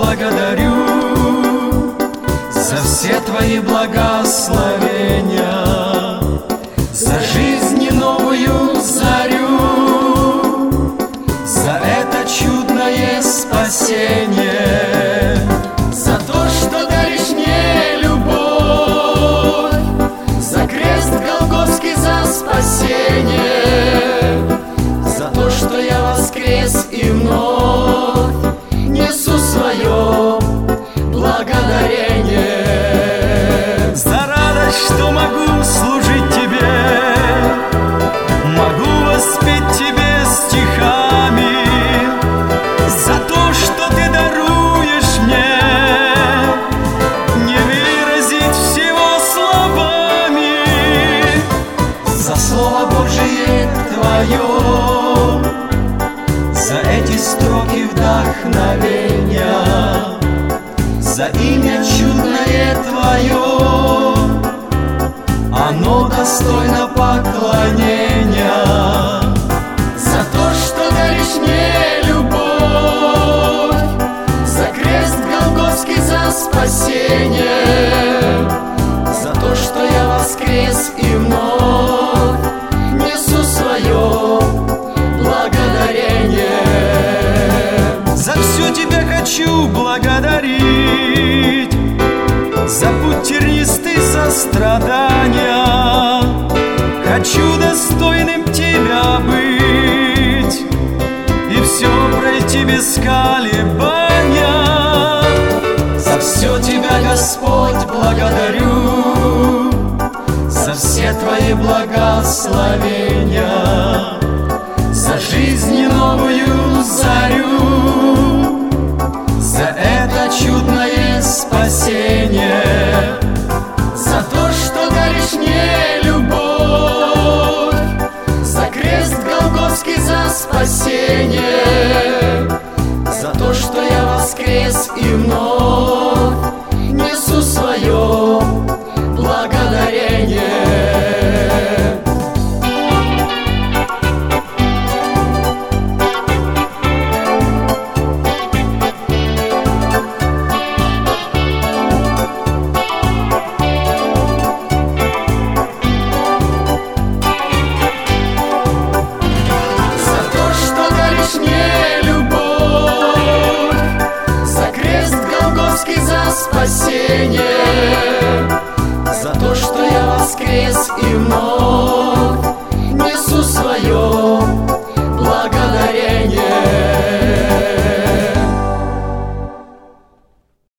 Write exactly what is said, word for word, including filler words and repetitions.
благодарю за все Твои благословения, за жизнь новую зарю, за это чудное спасение, за то, что даришь мне любовь, за крест Голгофский, за спасение, за то, что я воскрес и вновь несу свое благодарение. За радость, что могу служить Тебе, могу воспеть Тебе стихами, за то, что Ты даруешь мне, не выразить всего словами. За Слово Божие Твое, за эти строки вдохновения, за имя чудное Твое, оно достойно поклонения. За то, что даришь мне любовь, за крест Голгофский, за спасение, за то, что я воскрес и вновь несу свое благодарение. За все Тебя хочу благодарить, за путь тернистый сострадания. Хочу достойным Тебя быть и все пройти без колебания. За все Тебя, Господь, благодарю, за все Твои благословения, за жизнь новую зарю, за это чудное спасение, за то, что даришь мне любовь, за крест Голгофский, за спасение, за то, что я воскрес и вновь несу свое благодарение. Спасение, за то, что я воскрес и вновь